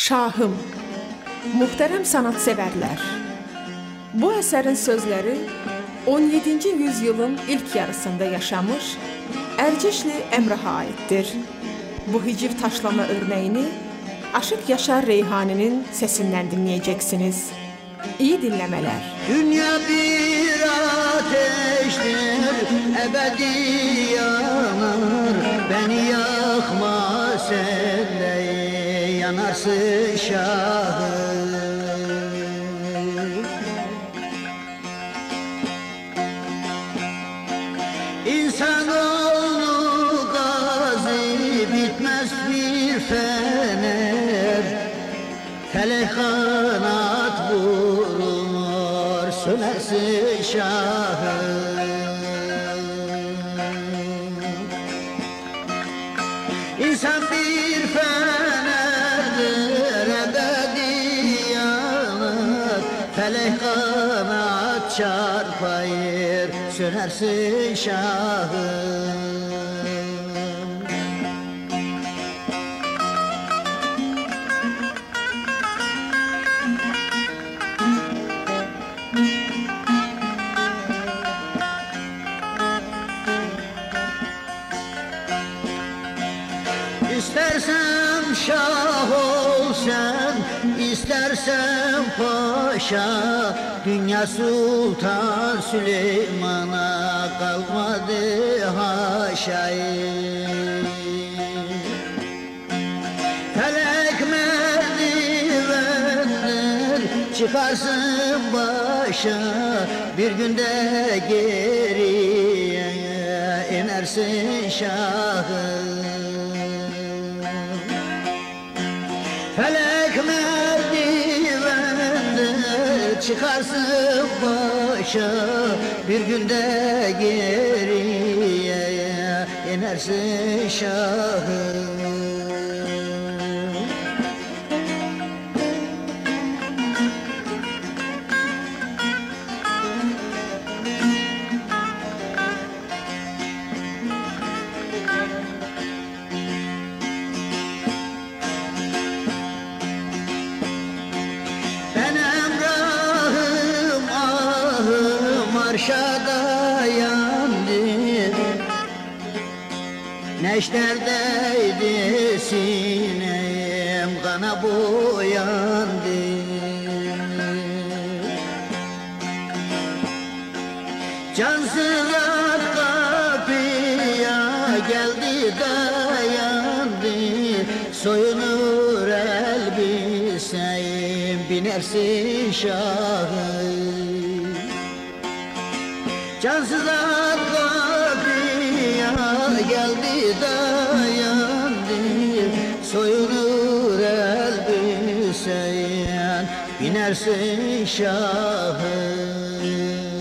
Şahım, muhterem sanatseverler, bu əsərin sözləri 17-ci yüzyılın ilk yarısında yaşamış Ərcişli Əmraha aiddir. Bu hiciv taşlama örneğini Aşık Yaşar Reyhani'nin sesinden dinleyeceksiniz. İyi dinlemeler. Dünya bir ateştir, ebedi yanar. Beni yakma sen de yanarsın şahım. İnsanoğlu gazi bitmez bir fener. Felek kanat vurur, sönersin şahım. İnsan bir fenerdir, ebedi yanar. Felek kanat çarpayır, sönersin şahım. İstersem şah ol sen, istersen paşa. Dünya Sultan Süleyman'a kalmadı haşa. Felek merdivenler çıkarsın başa. Bir günde geriye inersin şahım. Felek merdivende çıkarsın başa. Bir günde geriye inersin şahım. Arşada yandı, neşterdeydi sinem, kana boyandı. Cansızlar kapıya geldi dayandı. Soyunur elbiseyim, binersin şahım. Cansızlar kapıya geldi dayandı. Soyunur elbiseyen, binersin şahım.